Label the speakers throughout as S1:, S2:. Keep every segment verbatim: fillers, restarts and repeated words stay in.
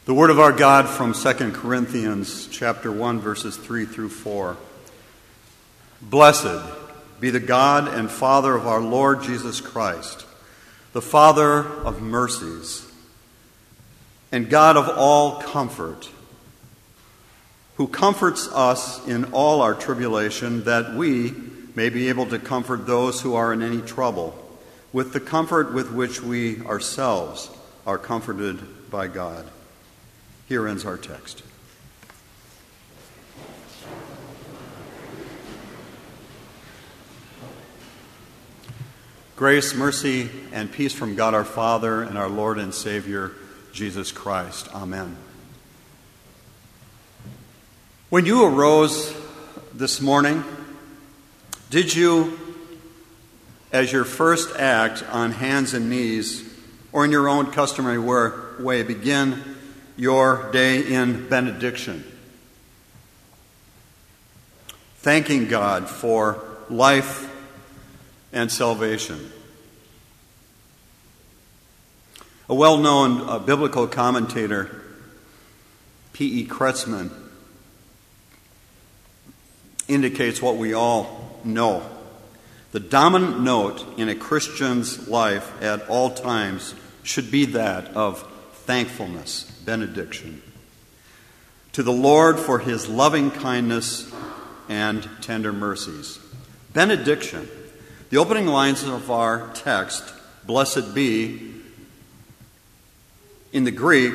S1: The word of our God from Second Corinthians chapter one, verses three through four. Blessed be the God and Father of our Lord Jesus Christ, the Father of mercies, and God of all comfort, who comforts us in all our tribulation, that we may be able to comfort those who are in any trouble, with the comfort with which we ourselves are comforted by God. Here ends our text. Grace, mercy, and peace from God our Father and our Lord and Savior, Jesus Christ. Amen. When you arose this morning, did you, as your first act on hands and knees, or in your own customary way, begin your day in benediction, thanking God for life and salvation? A well-known uh, biblical commentator, P E Kretzmann, indicates what we all know. The dominant note in a Christian's life at all times should be that of thankfulness, benediction, to the Lord for his loving kindness and tender mercies. Benediction. The opening lines of our text, blessed be, in the Greek,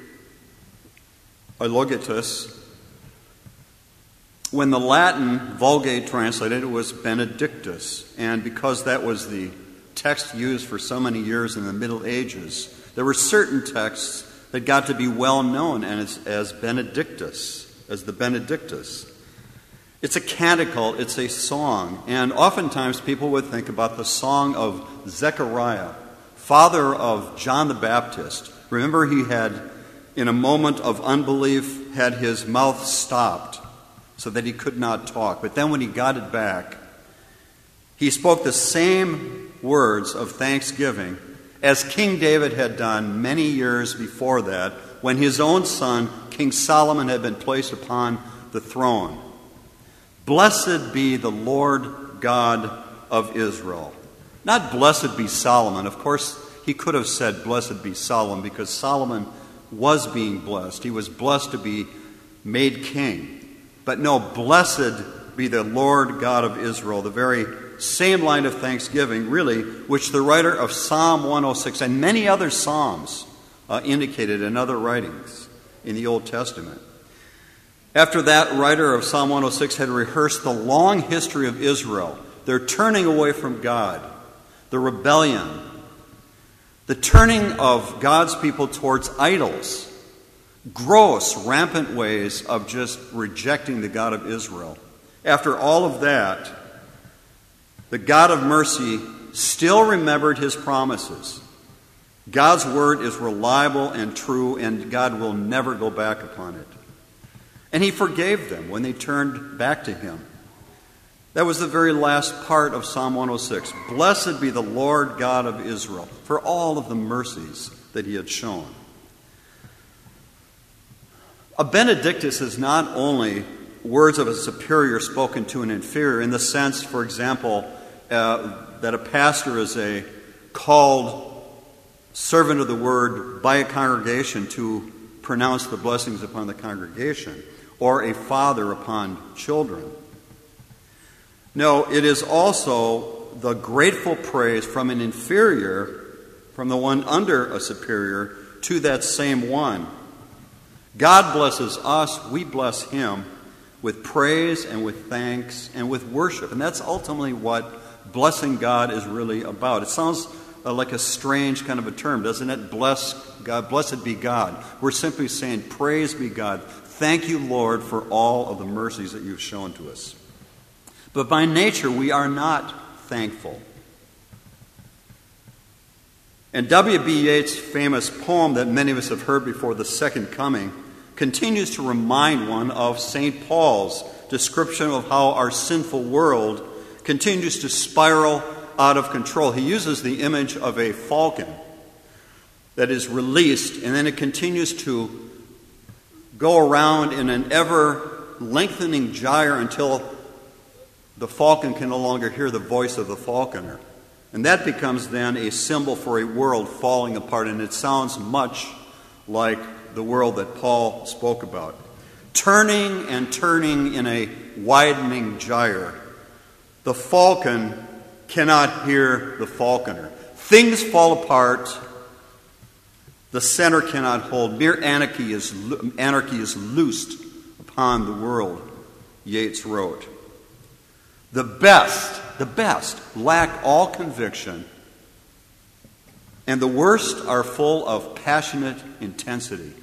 S1: eulogitus. When the Latin Vulgate translated, it was benedictus. And because that was the text used for so many years in the Middle Ages, there were certain texts that got to be well known as, as benedictus, as the Benedictus. It's a canticle, it's a song, and oftentimes people would think about the song of Zechariah, father of John the Baptist. Remember, he had, in a moment of unbelief, had his mouth stopped so that he could not talk. But then when he got it back, he spoke the same words of thanksgiving as King David had done many years before that, when his own son, King Solomon, had been placed upon the throne. Blessed be the Lord God of Israel. Not blessed be Solomon. Of course, he could have said blessed be Solomon, because Solomon was being blessed. He was blessed to be made king. But no, blessed be the Lord God of Israel, the very same line of thanksgiving, really, which the writer of Psalm one oh six and many other psalms uh, indicated in other writings in the Old Testament. After that writer of Psalm one oh six had rehearsed the long history of Israel, their turning away from God, the rebellion, the turning of God's people towards idols, gross, rampant ways of just rejecting the God of Israel. After all of that, the God of mercy still remembered his promises. God's word is reliable and true, and God will never go back upon it. And he forgave them when they turned back to him. That was the very last part of Psalm one oh six. Blessed be the Lord God of Israel for all of the mercies that he had shown. A benedictus is not only words of a superior spoken to an inferior, in the sense, for example, uh, that a pastor is a called servant of the word by a congregation to pronounce the blessings upon the congregation, or a father upon children. No, it is also the grateful praise from an inferior, from the one under a superior, to that same one. God blesses us, we bless him with praise and with thanks and with worship. And that's ultimately what blessing God is really about. It sounds uh, like a strange kind of a term, doesn't it? Bless God, blessed be God. We're simply saying, praise be God. Thank you, Lord, for all of the mercies that you've shown to us. But by nature, we are not thankful. And W B Yeats' famous poem that many of us have heard before, The Second Coming, continues to remind one of Saint Paul's description of how our sinful world continues to spiral out of control. He uses the image of a falcon that is released, and then it continues to go around in an ever-lengthening gyre until the falcon can no longer hear the voice of the falconer. And that becomes then a symbol for a world falling apart, and it sounds much like the world that Paul spoke about. Turning and turning in a widening gyre. The falcon cannot hear the falconer. Things fall apart. The center cannot hold. Mere anarchy is, anarchy is loosed upon the world, Yeats wrote. The best, the best lack all conviction, and the worst are full of passionate intensity.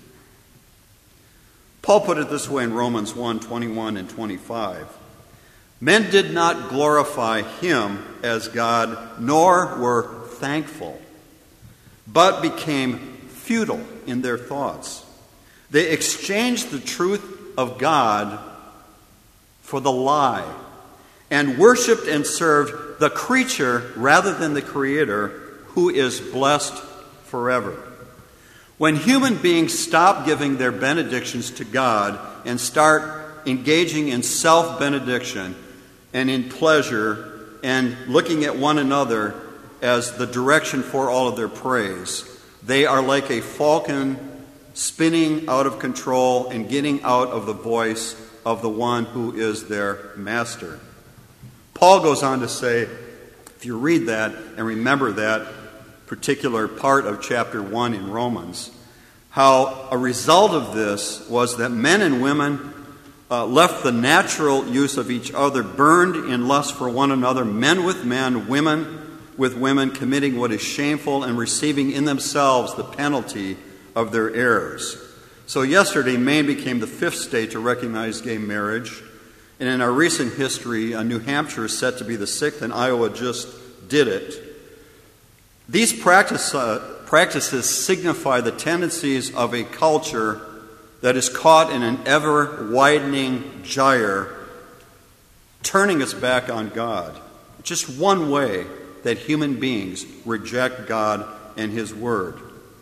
S1: Paul put it this way in Romans one, twenty-one and twenty-five. Men did not glorify him as God, nor were thankful, but became futile in their thoughts. They exchanged the truth of God for the lie, and worshipped and served the creature rather than the Creator, who is blessed forever. When human beings stop giving their benedictions to God and start engaging in self-benediction and in pleasure and looking at one another as the direction for all of their praise, they are like a falcon spinning out of control and getting out of the voice of the one who is their master. Paul goes on to say, if you read that and remember that particular part of chapter one in Romans, how a result of this was that men and women uh, left the natural use of each other, burned in lust for one another, men with men, women with women, committing what is shameful and receiving in themselves the penalty of their errors. So yesterday, Maine became the fifth state to recognize gay marriage. And in our recent history, uh, New Hampshire is set to be the sixth, and Iowa just did it. These practice, uh, practices signify the tendencies of a culture that is caught in an ever-widening gyre, turning its back on God. Just one way that human beings reject God and His Word.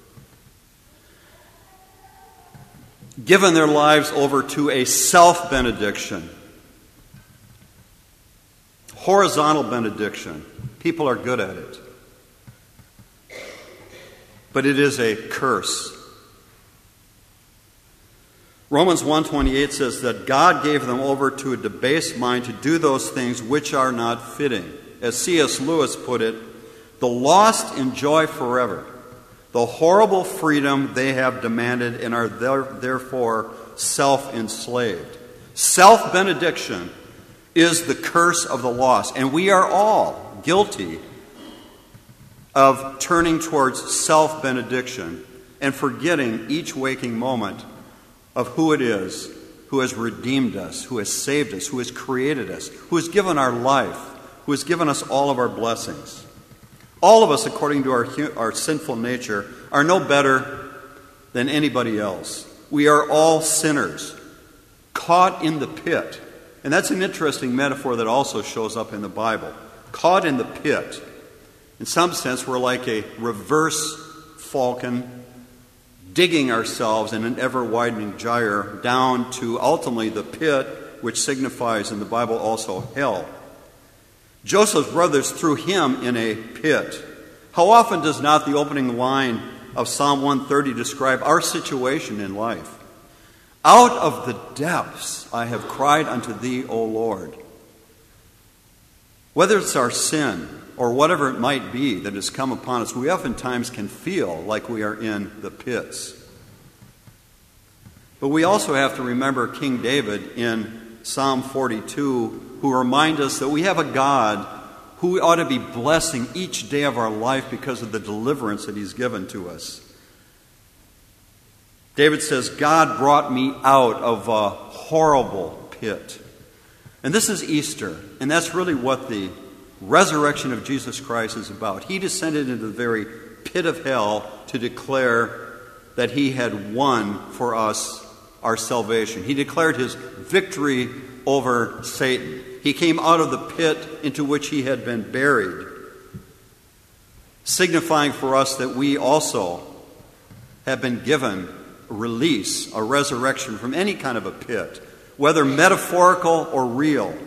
S1: Given their lives over to a self-benediction, horizontal benediction. People are good at it. But it is a curse. Romans one twenty-eight says that God gave them over to a debased mind to do those things which are not fitting. As C S Lewis put it, the lost enjoy forever the horrible freedom they have demanded and are therefore self-enslaved. Self-benediction is the curse of the lost, and we are all guilty of turning towards self-benediction and forgetting each waking moment of who it is who has redeemed us, who has saved us, who has created us, who has given our life, who has given us all of our blessings. All of us, according to our, our sinful nature, are no better than anybody else. We are all sinners, caught in the pit. And that's an interesting metaphor that also shows up in the Bible. Caught in the pit. In some sense, we're like a reverse falcon, digging ourselves in an ever-widening gyre down to ultimately the pit, which signifies in the Bible also hell. Joseph's brothers threw him in a pit. How often does not the opening line of Psalm one thirty describe our situation in life? Out of the depths I have cried unto thee, O Lord. Whether it's our sin or whatever it might be that has come upon us, we oftentimes can feel like we are in the pits. But we also have to remember King David in Psalm forty-two, who remind us that we have a God who ought to be blessing each day of our life because of the deliverance that He's given to us. David says, God brought me out of a horrible pit. And this is Easter, and that's really what the resurrection of Jesus Christ is about. He descended into the very pit of hell to declare that He had won for us our salvation. He declared His victory over Satan. He came out of the pit into which He had been buried, signifying for us that we also have been given release, a resurrection from any kind of a pit, whether metaphorical or real.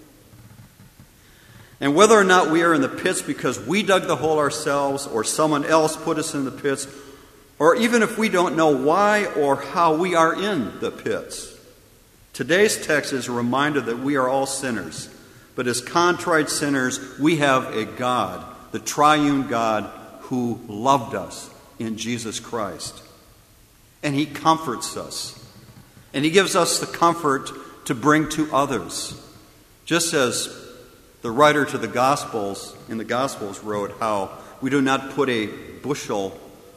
S1: And whether or not we are in the pits because we dug the hole ourselves or someone else put us in the pits, or even if we don't know why or how we are in the pits, today's text is a reminder that we are all sinners. But as contrite sinners, we have a God, the triune God, who loved us in Jesus Christ. And he comforts us. And he gives us the comfort to bring to others. Just as the writer to the Gospels, in the Gospels, wrote how we do not put a bushel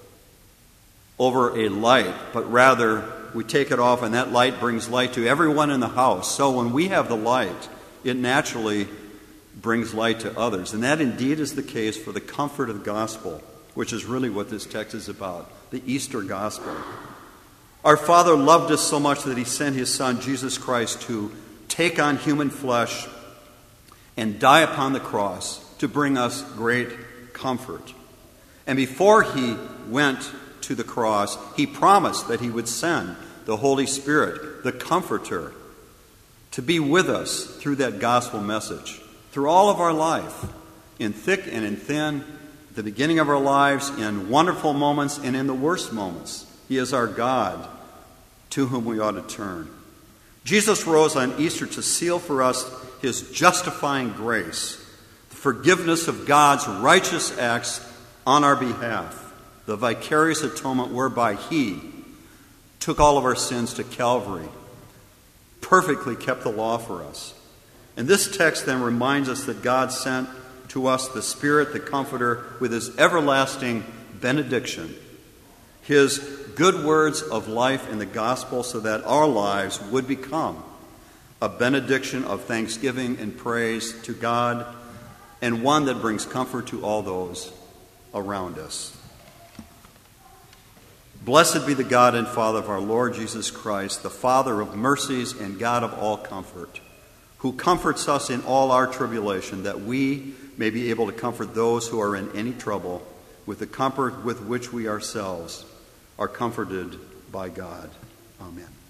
S1: over a light, but rather we take it off and that light brings light to everyone in the house. So when we have the light, it naturally brings light to others. And that indeed is the case for the comfort of the gospel, which is really what this text is about, the Easter gospel. Our Father loved us so much that he sent his Son, Jesus Christ, to take on human flesh and die upon the cross to bring us great comfort. And before he went to the cross, he promised that he would send the Holy Spirit, the Comforter, to be with us through that gospel message, through all of our life, in thick and in thin, the beginning of our lives, in wonderful moments and in the worst moments. He is our God, to whom we ought to turn. Jesus rose on Easter to seal for us his justifying grace, the forgiveness of God's righteous acts on our behalf, the vicarious atonement whereby he took all of our sins to Calvary, perfectly kept the law for us. And this text then reminds us that God sent to us the Spirit, the Comforter, with his everlasting benediction, his good words of life in the gospel, so that our lives would become a benediction of thanksgiving and praise to God, and one that brings comfort to all those around us. Blessed be the God and Father of our Lord Jesus Christ, the Father of mercies and God of all comfort, who comforts us in all our tribulation, that we may be able to comfort those who are in any trouble with the comfort with which we ourselves are comforted by God. Amen.